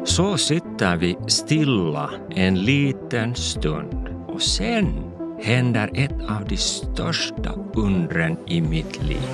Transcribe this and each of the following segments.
Så sitter vi stilla en liten stund och sen händer ett av de största undren i mitt liv.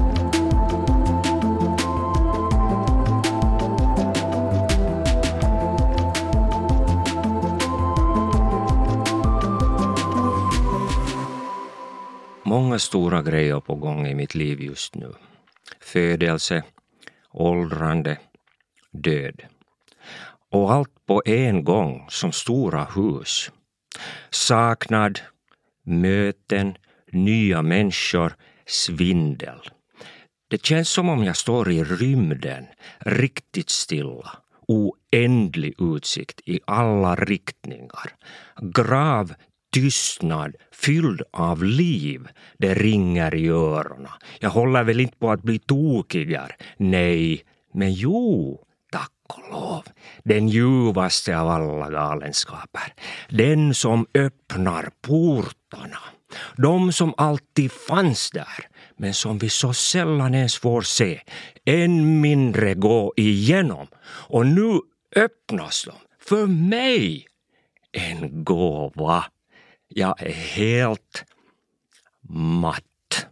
Många stora grejer på gång i mitt liv just nu. Födelse, åldrande, död. Och allt på en gång som stora hus. Saknad, möten, nya människor, svindel. Det känns som om jag står i rymden, riktigt stilla. Oändlig utsikt i alla riktningar. Grav tystnad, fylld av liv. Det ringer i öronen. Jag håller väl inte på att bli tokigare. Nej, men jo, tack och lov. Den ljuvaste av alla galenskaper. Den som öppnar portarna. De som alltid fanns där, men som vi så sällan ens får se. Än mindre gå igenom. Och nu öppnas de för mig. En gåva. Jag är helt matt.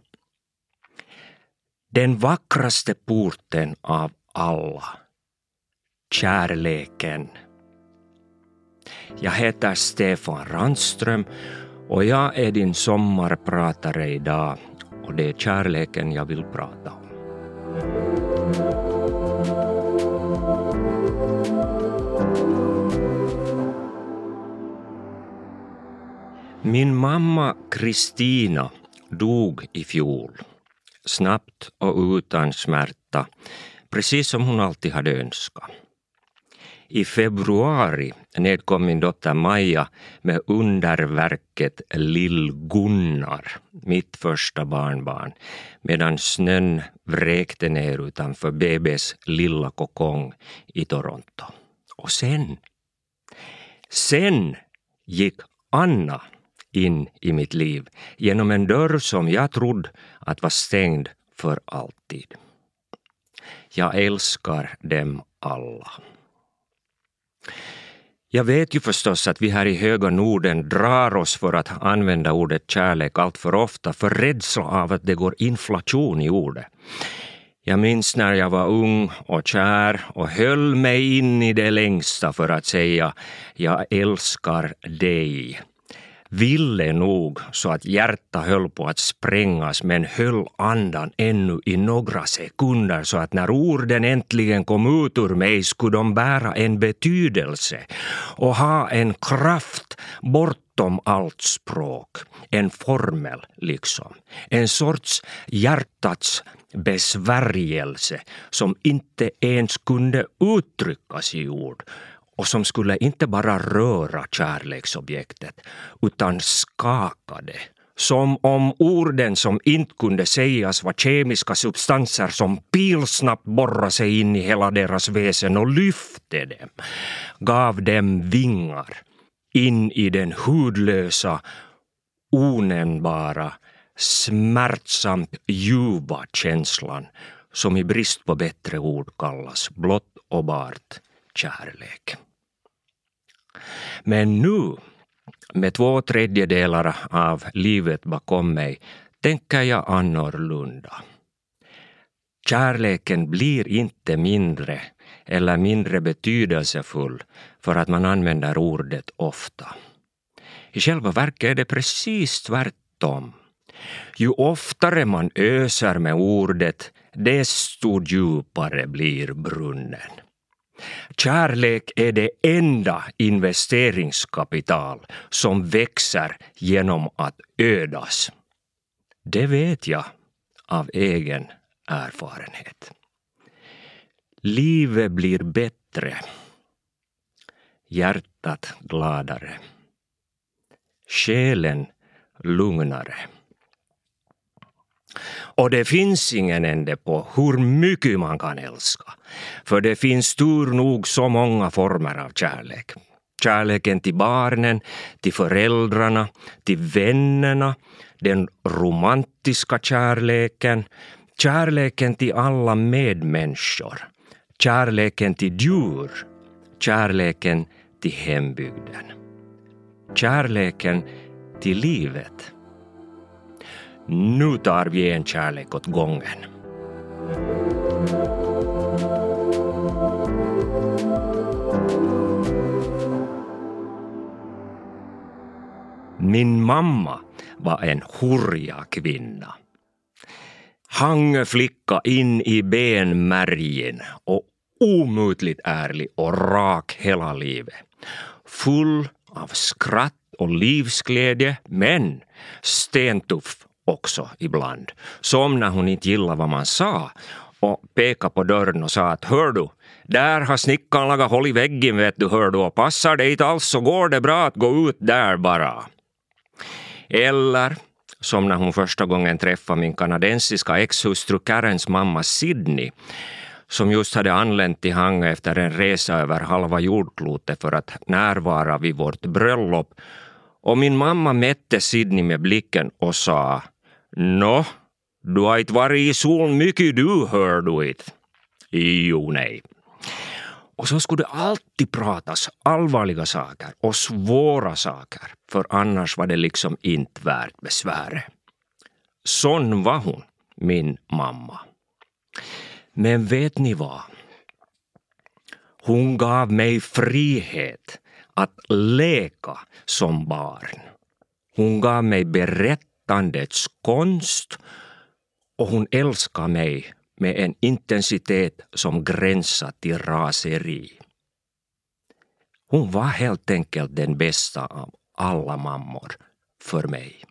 Den vackraste porten av alla. Kärleken. Jag heter Stefan Randström och jag är din sommarpratare idag. Och det är kärleken jag vill prata om. Min mamma Kristina dog i fjol. Snabbt och utan smärta. Precis som hon alltid hade önskat. I februari nedkom min dotter Maja med underverket Lill-Gunnar, mitt första barnbarn, medan snön vräkte ner utanför BBs lilla kokong i Toronto. Och sen gick Anna in i mitt liv genom en dörr som jag trodde att var stängd för alltid. Jag älskar dem alla. Jag vet ju förstås att vi här i höga Norden drar oss för att använda ordet kärlek allt för ofta för rädsla av att det går inflation i ordet. Jag minns när jag var ung och kär och höll mig in i det längsta för att säga jag älskar dig. Ville nog så att hjärta höll på att sprängas men höll andan ännu i några sekunder så att när orden äntligen kom ut ur mig skulle de bära en betydelse och ha en kraft bortom allt språk. En formel liksom. En sorts hjärtats besvärjelse som inte ens kunde uttryckas i ord. Och som skulle inte bara röra kärleksobjektet utan skakade. Som om orden som inte kunde sägas var kemiska substanser som pilsnabbt borrade sig in i hela deras väsen och lyfte dem. Gav dem vingar in i den hudlösa, onämnbara, smärtsamt ljuva känslan som i brist på bättre ord kallas blott och bart kärlek. Men nu, med 2/3 av livet bakom mig, tänker jag annorlunda. Kärleken blir inte mindre eller mindre betydelsefull för att man använder ordet ofta. I själva verket är det precis tvärtom. Ju oftare man öser med ordet, desto djupare blir brunnen. Kärlek är det enda investeringskapital som växer genom att ödas. Det vet jag av egen erfarenhet. Livet blir bättre. Hjärtat gladare. Själen lugnare. Och det finns ingen ände på hur mycket man kan älska. För det finns tur nog så många former av kärlek. Kärleken till barnen, till föräldrarna, till vännerna, den romantiska kärleken, kärleken till alla medmänniskor, kärleken till djur, Kärleken till hembygden. Kärleken till livet. Nu tar vi en kärlek åt gången. Min mamma var en hurja kvinna. Hangeflicka in i benmärgen och omutligt ärlig och rak hela livet. Full av skratt och livsglädje, men stentuff också ibland. Som när hon inte gillade vad man sa och pekade på dörren och sa att hör du, där har snickaren lagat håll i väggen vet du, hör du, och passar det inte alls så går det bra att gå ut där bara. Eller som när hon första gången träffade min kanadensiska ex-hustru Karens mamma Sydney, som just hade anlänt till Hangö efter en resa över halva jordklotet för att närvara vid vårt bröllop. Och min mamma mätte Sydney med blicken och sa: Nå, du har inte varit i solen mycket du, hör du inte? Jo, nej. Och så skulle det alltid pratas allvarliga saker och svåra saker, för annars var det liksom inte värt besväret. Sån var hon, min mamma. Men vet ni vad? Hon gav mig frihet att leka som barn. Hon gav mig berättandets konst och hon älskade mig med en intensitet som gränsade till raseri. Hon var helt enkelt den bästa av alla mammor för mig.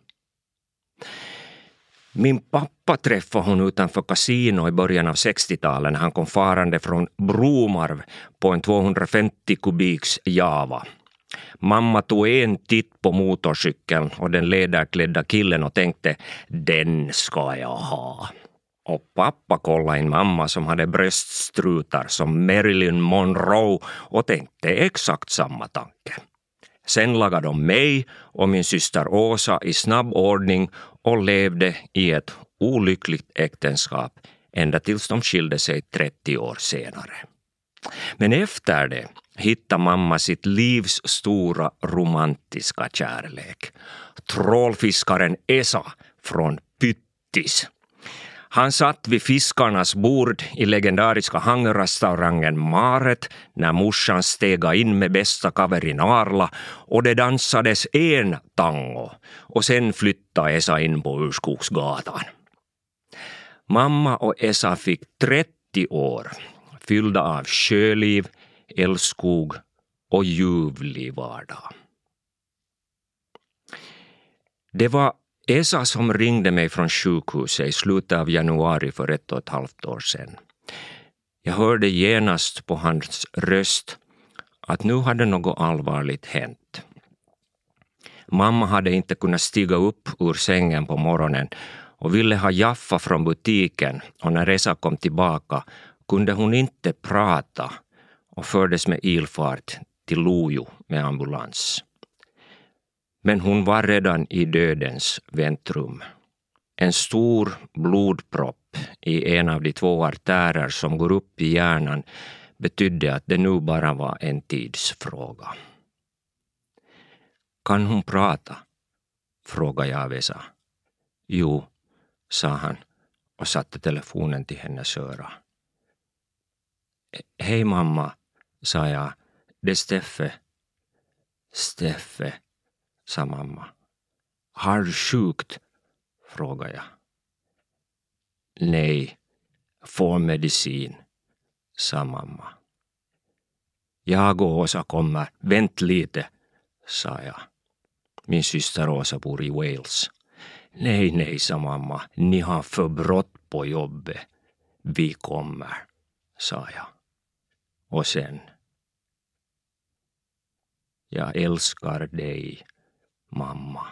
Min pappa träffade hon utanför kasino i början av 60-talet när han kom farande från Bromarv på en 250 kubiks Java. Mamma tog en titt på motorcykeln och den ledarklädda killen och tänkte, den ska jag ha. Och pappa kollade in mamma som hade bröststrutar som Marilyn Monroe och tänkte exakt samma tanke. Sen lagade de mig och min syster Åsa i snabb ordning och levde i ett olyckligt äktenskap ända tills de skilde sig 30 år senare. Men efter det hittade mamma sitt livs stora romantiska kärlek. Trålfiskaren Esa från Pyttis. Han satt vid fiskarnas bord i legendariska hangrestaurangen Maret när morsan stega in med bästa kaverin Arla och det dansades en tango och sen flyttade Esa in på Urskogsgatan. Mamma och Esa fick 30 år fyllda av sjöliv, älskog och ljuvlig vardag. Det var Esa som ringde mig från sjukhuset i slutet av januari för 1,5 år sedan. Jag hörde genast på hans röst att nu hade något allvarligt hänt. Mamma hade inte kunnat stiga upp ur sängen på morgonen och ville ha Jaffa från butiken, och när Esa kom tillbaka kunde hon inte prata och fördes med ilfart till Lojo med ambulans. Men hon var redan i dödens väntrum. En stor blodpropp i en av de 2 artärer som går upp i hjärnan betydde att det nu bara var en tidsfråga. Kan hon prata? Frågade jag av Esa. Jo, sa han och satte telefonen till hennes öra. Hej mamma, sa jag. Det är Steffe. Steffe, sa mamma. Har du sjukt? Frågade jag. Nej, får medicin, sa mamma. Jag och Åsa kommer, vänt lite, sa jag. Min syster Åsa bor i Wales. Nej, sa mamma, ni har för brått på jobbet. Vi kommer, sa jag. Och sen. Jag älskar dig, mamma.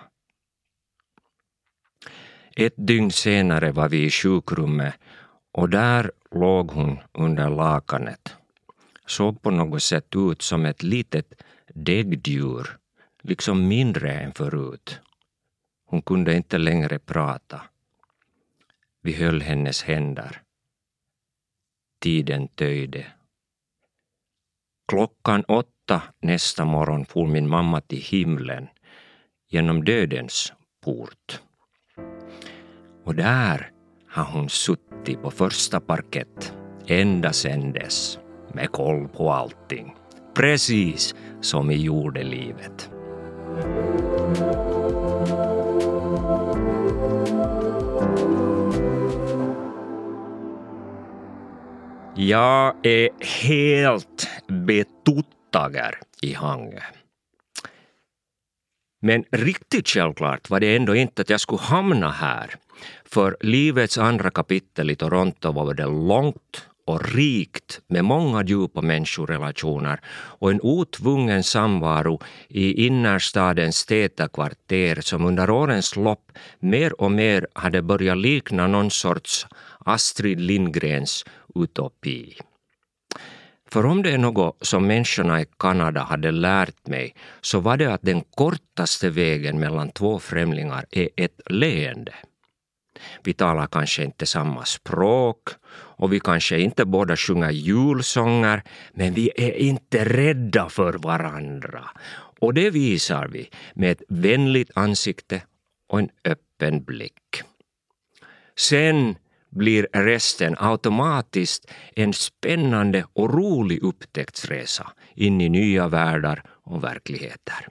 Ett dygn senare var vi i sjukrummet och där låg hon under lakanet. Såg på något sätt ut som ett litet däggdjur, liksom mindre än förut. Hon kunde inte längre prata. Vi höll hennes händer. Tiden töjde. 8:00 nästa morgon for min mamma till himlen genom dödens port. Och där har hon suttit på första parkett ända sedan dess, med koll på allting. Precis som i jordelivet. Jag är helt betuttager i Hangö. Men riktigt självklart var det ändå inte att jag skulle hamna här. För livets andra kapitel i Toronto var det långt och rikt med många djupa människorelationer och en otvungen samvaro i innerstadens täta kvarter som under årens lopp mer och mer hade börjat likna någon sorts Astrid Lindgrens utopi. För om det är något som människorna i Kanada hade lärt mig så var det att den kortaste vägen mellan två främlingar är ett leende. Vi talar kanske inte samma språk och vi kanske inte båda sjunger julsånger, men vi är inte rädda för varandra. Och det visar vi med ett vänligt ansikte och en öppen blick. Sen blir resten automatiskt en spännande och rolig upptäcktsresa in i nya världar och verkligheter.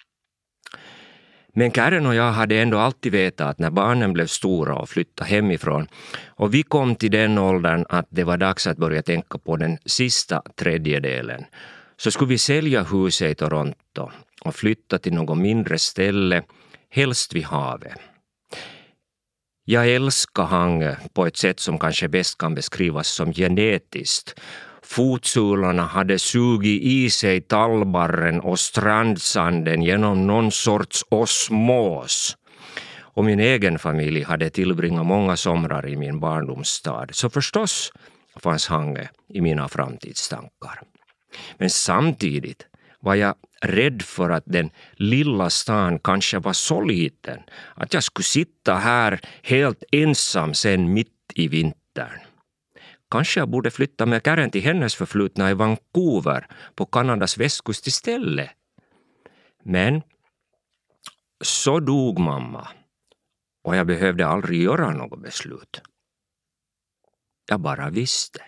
Men Karen och jag hade ändå alltid vetat att när barnen blev stora och flyttade hemifrån och vi kom till den åldern att det var dags att börja tänka på den sista tredjedelen, så skulle vi sälja huset i Toronto och flytta till något mindre ställe, helst vid havet. Jag älskar Hangö på ett sätt som kanske bäst kan beskrivas som genetiskt. Fotsulorna hade sugit i sig tallbarren och strandsanden genom någon sorts osmos. Och min egen familj hade tillbringat många somrar i min barndomsstad. Så förstås fanns Hangö i mina framtidstankar. Men samtidigt var jag rädd för att den lilla stan kanske var så liten att jag skulle sitta här helt ensam sen mitt i vintern. Kanske jag borde flytta med Karen till hennes förflutna i Vancouver på Kanadas västkust istället. Men så dog mamma och jag behövde aldrig göra något beslut. Jag bara visste.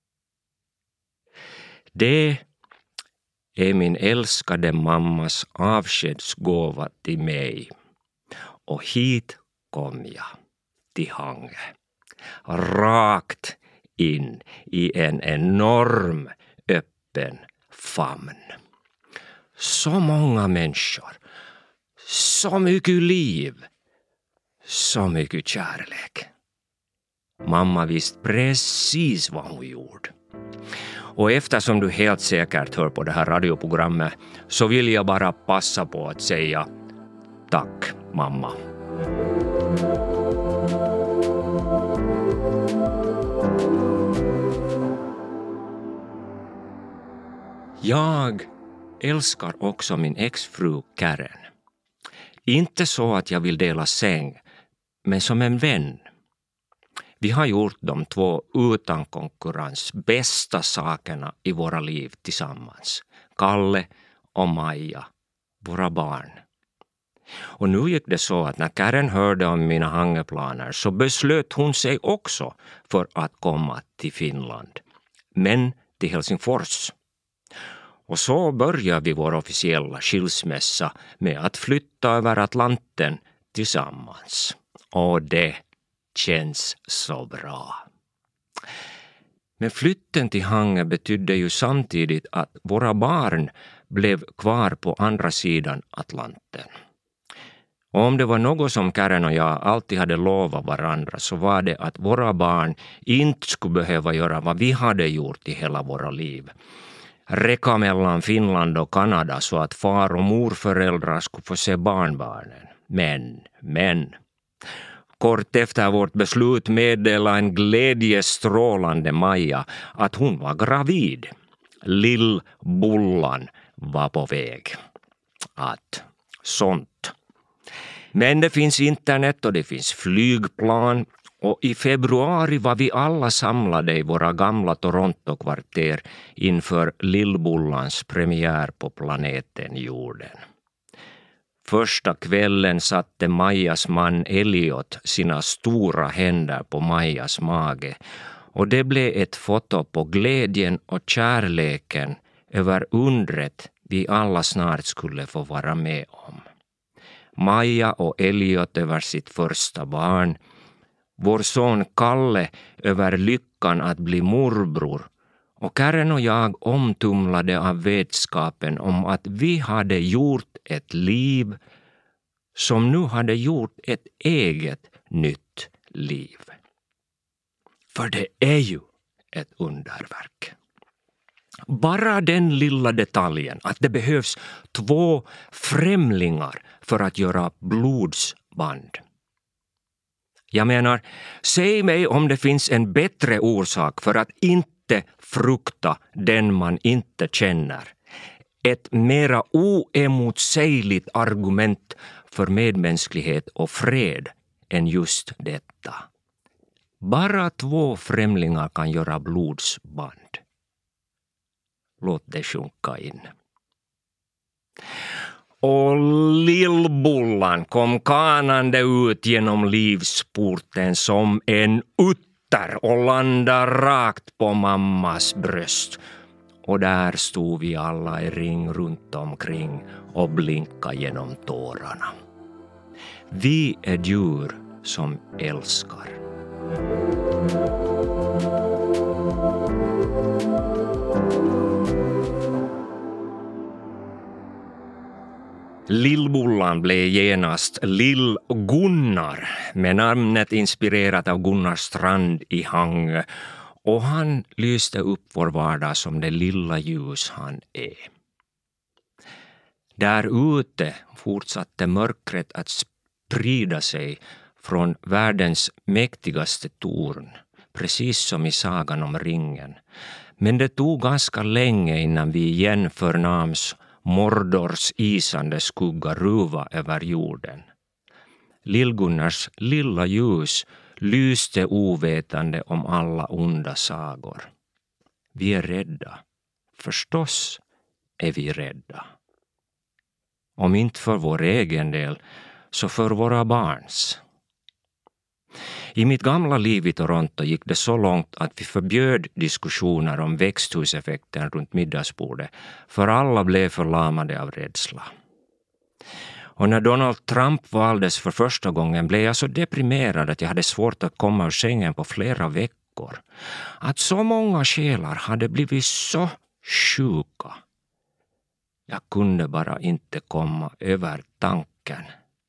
Det är min älskade mammas avskedsgåva till mig. Och hit kom jag, till Hangö. Rakt in i en enorm öppen famn. Så många människor, så mycket liv, så mycket kärlek. Mamma visste precis vad hon gjorde. Och eftersom du helt säkert hör på det här radioprogrammet så vill jag bara passa på att säga tack, mamma. Jag älskar också min exfru Karen. Inte så att jag vill dela säng, men som en vän. Vi har gjort de två utan konkurrens bästa sakerna i våra liv tillsammans. Kalle och Maja, våra barn. Och nu gick det så att när Karen hörde om mina Hangöplaner så beslöt hon sig också för att komma till Finland. Men till Helsingfors. Och så börjar vi vår officiella skilsmässa med att flytta över Atlanten tillsammans. Och det känns så bra. Men flytten till Hangö betydde ju samtidigt att våra barn blev kvar på andra sidan Atlanten. Och om det var något som Karen och jag alltid hade lovat varandra så var det att våra barn inte skulle behöva göra vad vi hade gjort i hela våra liv. Räcka mellan Finland och Kanada så att far- och morföräldrar skulle få se barnbarnen. Men. Kort efter vårt beslut meddelade en glädjestrålande Maja att hon var gravid. Lill-Bullan var på väg. Sånt. Men det finns internet och det finns flygplan Och i februari var vi alla samlade i våra gamla Toronto-kvarter inför Lillbullans premiär på planeten jorden. Första kvällen satte Majas man Elliot sina stora händer på Majas mage och det blev ett foto på glädjen och kärleken över undret vi alla snart skulle få vara med om. Maja och Elliot över sitt första barn, vår son Kalle över lyckan att bli morbror och Karen och jag omtumlade av vetskapen om att vi hade gjort ett liv som nu hade gjort ett eget nytt liv. För det är ju ett underverk. Bara den lilla detaljen att det behövs 2 främlingar för att göra blodsband. Jag menar, säg mig om det finns en bättre orsak för att inte frukta den man inte känner. Ett mera oemotsägligt argument för medmänsklighet och fred än just detta. Bara 2 främlingar kan göra blodsband. Låt det sjunka in. Och Lillbullan kom kanande ut genom livsporten som en utter och landade rakt på mammas bröst. Och där stod vi alla i ring runt omkring och blinkade genom tårarna. Vi är djur som älskar. Lillbullan blev genast Lill-Gunnar med namnet inspirerat av Gunnar Strand i Hangö och han lyste upp vår vardag som det lilla ljus han är. Där ute fortsatte mörkret att sprida sig från världens mäktigaste torn, precis som i sagan om ringen. Men det tog ganska länge innan vi igen förnams Mordors isande skugga ruva över jorden. Lill-Gunnars lilla ljus lyste ovetande om alla onda sagor. Vi är rädda. Förstås är vi rädda. Om inte för vår egen del, så för våra barns. I mitt gamla liv i Toronto gick det så långt att vi förbjöd diskussioner om växthuseffekten runt middagsbordet, för alla blev förlamade av rädsla. Och när Donald Trump valdes för första gången blev jag så deprimerad att jag hade svårt att komma ur sängen på flera veckor. Att så många själar hade blivit så sjuka. Jag kunde bara inte komma över tanken.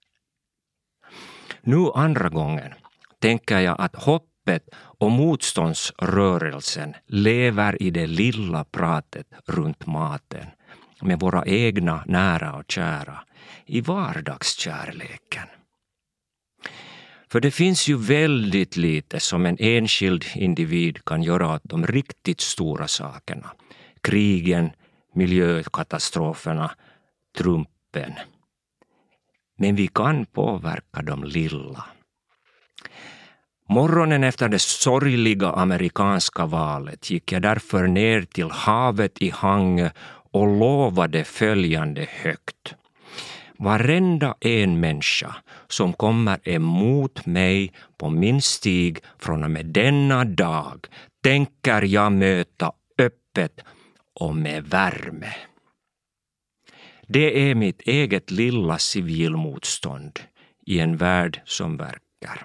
Nu andra gången tänker jag att hoppet och motståndsrörelsen lever i det lilla pratet runt maten med våra egna nära och kära i vardagskärleken. För det finns ju väldigt lite som en enskild individ kan göra åt de riktigt stora sakerna. Krigen, miljökatastroferna, Trumpen. Men vi kan påverka de lilla. Morgonen efter det sorgliga amerikanska valet gick jag därför ner till havet i Hangö och lovade följande högt. Varenda en människa som kommer emot mig på min stig från och med denna dag tänker jag möta öppet och med värme. Det är mitt eget lilla civilmotstånd i en värld som verkar.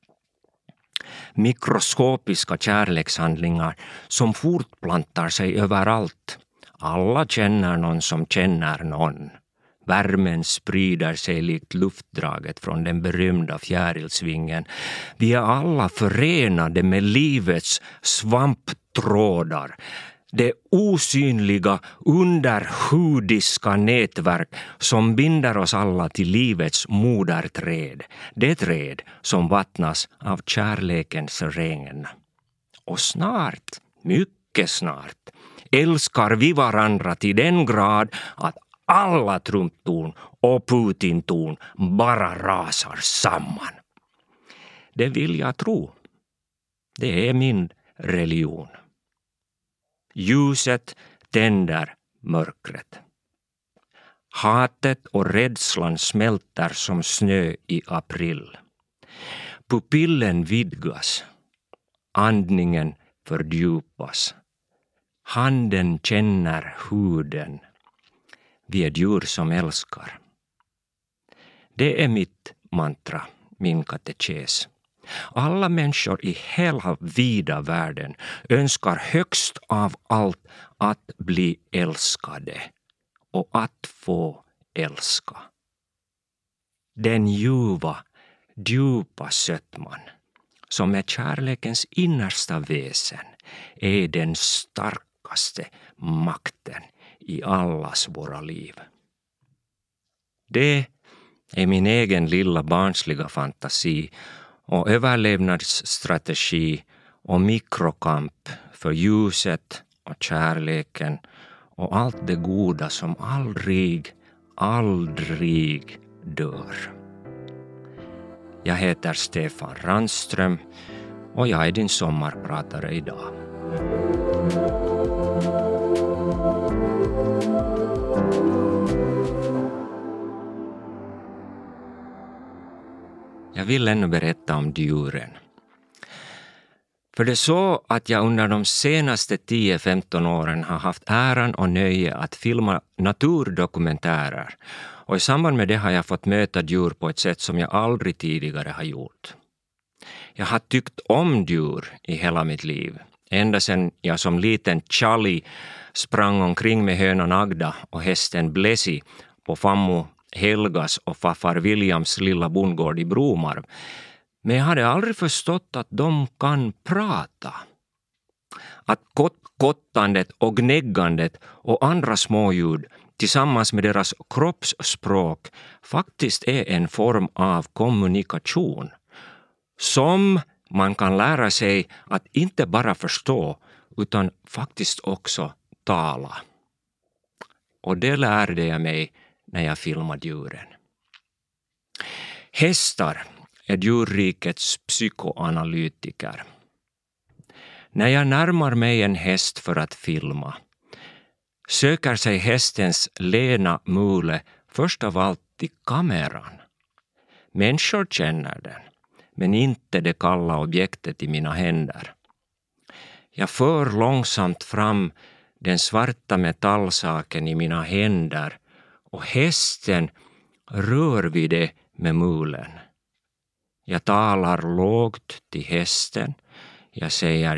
Mikroskopiska kärlekshandlingar som fortplantar sig överallt. Alla känner någon som känner någon. Värmen sprider sig likt luftdraget från den berömda fjärilsvingen. Vi är alla förenade med livets svamptrådar. Det osynliga underhudiska nätverk som binder oss alla till livets moderträd. Det träd som vattnas av kärlekens regn. Och snart, mycket snart, älskar vi varandra till den grad att alla Trump-torn och Putin-torn bara rasar samman. Det vill jag tro. Det är min religion. Ljuset tänder mörkret. Hatet och rädslan smälter som snö i april. Pupillen vidgas. Andningen fördjupas. Handen känner huden. Vi är djur som älskar. Det är mitt mantra, min katekes. Alla människor i hela vida världen önskar högst av allt att bli älskade och att få älska. Den ljuva, djupa sötman som är kärlekens innersta väsen är den starkaste makten i allas våra liv. Det är min egen lilla barnsliga fantasi och överlevnadsstrategi och mikrokamp för ljuset och kärleken och allt det goda som aldrig dör. Jag heter Stefan Randström och jag är din sommarpratare idag. Jag vill ännu berätta om djuren. För det är så att jag under de senaste 10-15 åren har haft äran och nöje att filma naturdokumentärer. Och i samband med det har jag fått möta djur på ett sätt som jag aldrig tidigare har gjort. Jag har tyckt om djur i hela mitt liv. Ända sedan jag som liten Charlie sprang omkring med hönan Agda och hästen Blessi på fammo Helgas och farfar Williams lilla bondgård i Bromarv. Men jag hade aldrig förstått att de kan prata. Att kottandet och gnäggandet och andra småljud tillsammans med deras kroppsspråk faktiskt är en form av kommunikation som man kan lära sig att inte bara förstå utan faktiskt också tala. Och det lärde jag mig när jag filmade djuren. Hästar är djurrikets psykoanalytiker. När jag närmar mig en häst för att filma söker sig hästens lena mule först av allt till kameran. Människor känner den, men inte det kalla objektet i mina händer. Jag för långsamt fram den svarta metallsaken i mina händer och hästen rör vid det med mulen. Jag talar lågt till hästen. Jag säger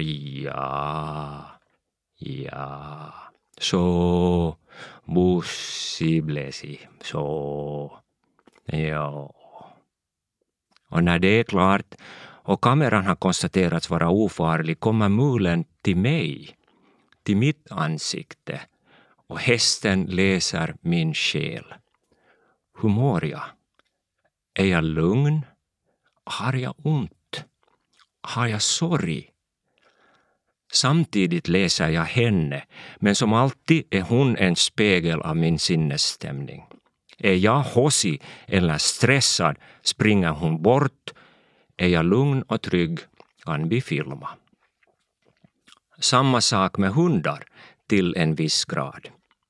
ja. Så, bussi blessi, så, ja. Och när det är klart och kameran har konstaterats vara ofarlig kommer mulen till mig, till mitt ansikte och hästen läser min själ. Hur mår jag? Är jag lugn? Har jag ont? Har jag sorg? Samtidigt läser jag henne, men som alltid är hon en spegel av min sinnesstämning. Är jag hossig eller stressad springer hon bort. Är jag lugn och trygg kan vi filma. Samma sak med hundar till en viss grad.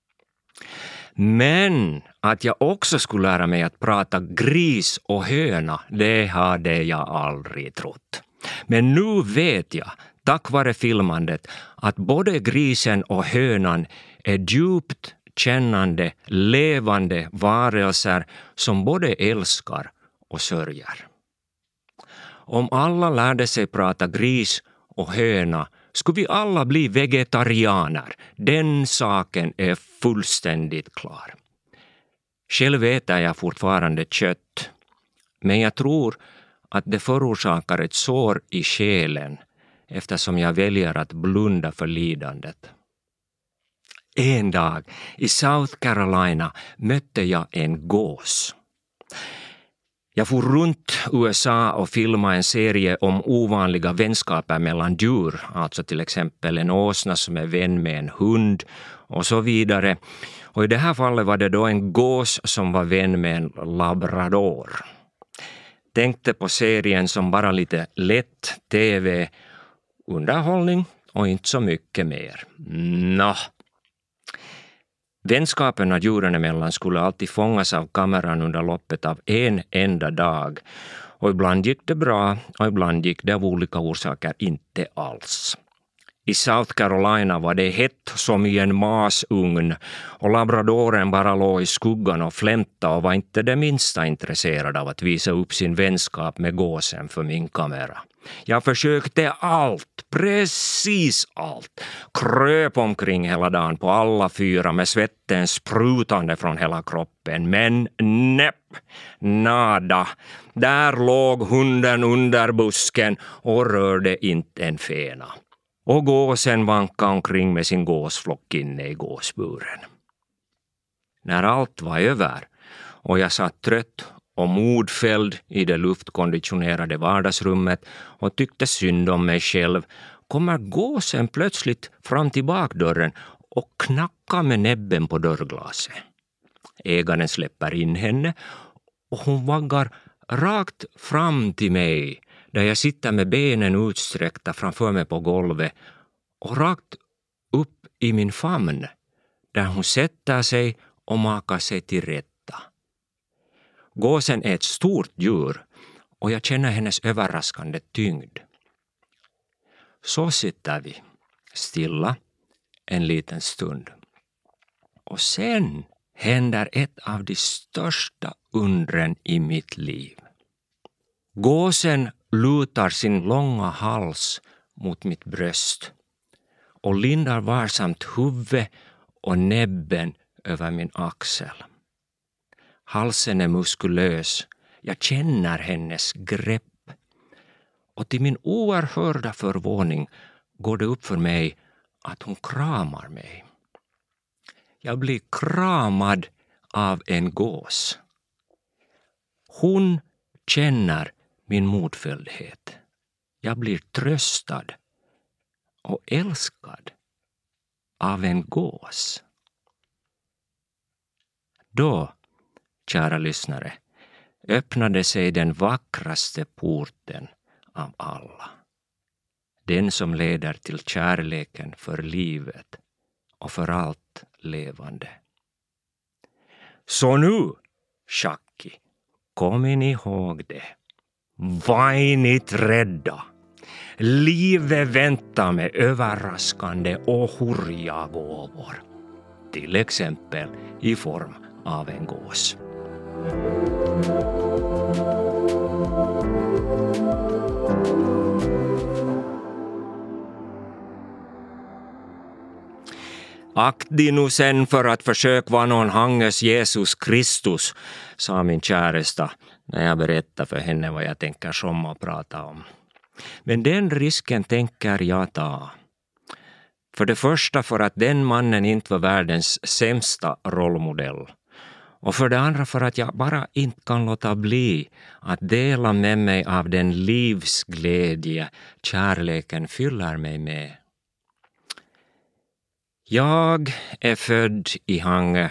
Men att jag också skulle lära mig att prata gris och höna, det hade jag aldrig trott. Men nu vet jag, tack vare filmandet, att både grisen och hönan är djupt kännande, levande varelser som både älskar och sörjer. Om alla lärde sig prata gris och höna skulle vi alla bli vegetarianer. Den saken är fullständigt klar. Själv äter jag fortfarande kött, men jag tror att det förorsakar ett sår i själen eftersom jag väljer att blunda för lidandet. En dag i South Carolina mötte jag en gås. Jag for runt USA och filmade en serie om ovanliga vänskaper mellan djur, alltså till exempel en åsna som är vän med en hund och så vidare. Och i det här fallet var det då en gås som var vän med en labrador. tänkte på serien som bara lite lätt tv-underhållning och inte så mycket mer. Vänskaperna djuren emellan skulle alltid fångas av kameran under loppet av en enda dag. Och ibland gick det bra och ibland gick det av olika orsaker inte alls. I South Carolina var det hett som i en masugn och labradoren bara låg i skuggan och flämtade och var inte det minsta intresserad av att visa upp sin vänskap med gåsen för min kamera. Jag försökte allt, precis allt. Kröp omkring hela dagen på alla fyra med svetten sprutande från hela kroppen. Men näpp, nada. Där låg hunden under busken och rörde inte en fena. Och gåsen vankade omkring med sin gåsflock inne i gåsburen. När allt var över och jag satt trött och modfälld i det luftkonditionerade vardagsrummet och tyckte synd om mig själv, kommer gåsen plötsligt fram till bakdörren och knackar med näbben på dörrglaset. Ägaren släpper in henne och hon vaggar rakt fram till mig där jag sitter med benen utsträckta framför mig på golvet och rakt upp i min famn där hon sätter sig och makar sig till rätta. Gåsen är ett stort djur och jag känner hennes överraskande tyngd. Så sitter vi stilla en liten stund. Och sen händer ett av de största undren i mitt liv. Gåsen lutar sin långa hals mot mitt bröst och lindar varsamt huvudet och näbben över min axel. Halsen är muskulös. Jag känner hennes grepp. Och till min oerhörda förvåning går det upp för mig att hon kramar mig. Jag blir kramad av en gås. Hon känner min modfälldhet. Jag blir tröstad och älskad av en gås. Då, kära lyssnare, öppnade sig den vackraste porten av alla. Den som leder till kärleken för livet och för allt levande. Så nu, Shaki, kom ni ihåg det. Var inte rädda. Livet väntar med överraskande och hurriga gåvor. Till exempel i form av en gås. Akt dig nu sen för att försöka vara någon hanges Jesus Kristus, sa min käresta när jag berättade för henne vad jag tänker som och prata om. Men den risken tänker jag ta. För det första för att den mannen inte var världens sämsta rollmodell. Och för det andra för att jag bara inte kan låta bli att dela med mig av den livsglädje kärleken fyller mig med. Jag är född i Hangö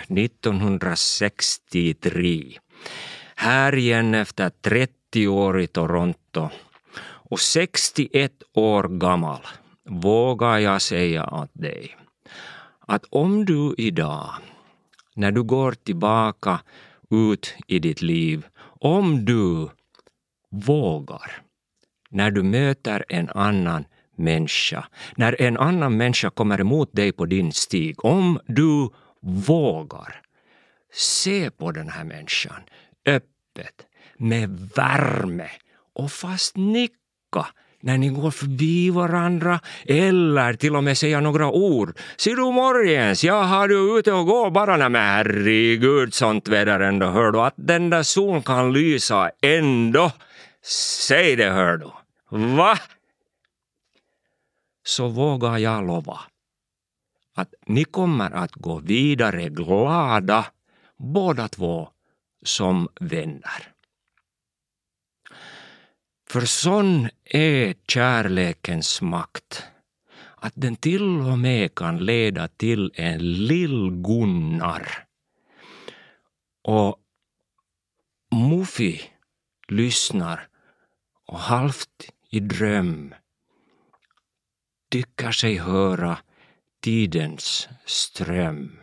1963. Här igen efter 30 år i Toronto. Och 61 år gammal vågar jag säga åt dig att om du idag, när du går tillbaka ut i ditt liv, om du vågar, när du möter en annan människa, när en annan människa kommer emot dig på din stig, om du vågar se på den här människan öppet, med värme och fast nicka när ni går förbi varandra eller till och med säga några ord. Ser du morgens, jag har du ute och gå bara när med herregud sånt väder ändå, hör du att den där solen kan lysa ändå. Säg det, hör du. Va? Så vågar jag lova att ni kommer att gå vidare glada båda två som vänner. För sån är kärlekens makt att den till och med kan leda till en lill-Gunnar. Och Mufi lyssnar och halvt i dröm tycker sig höra tidens ström.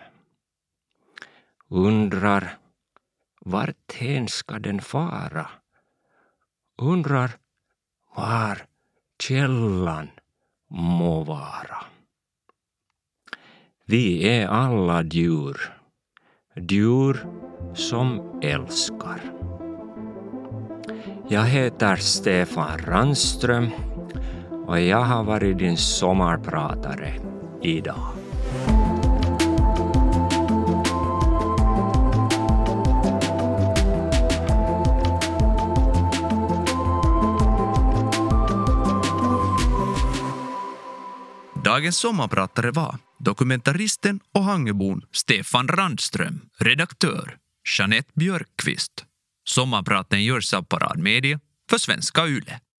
Undrar varthän ska den fara? Undrar var källan må vara. Vi är alla djur, djur som älskar. Jag heter Stefan Randström och jag har varit din sommarpratare idag. Dagens sommarpratare var dokumentaristen och Hangebon Stefan Randström, redaktör Jeanette Björkqvist. Sommarpraten görs av Parad Media för Svenska Yle.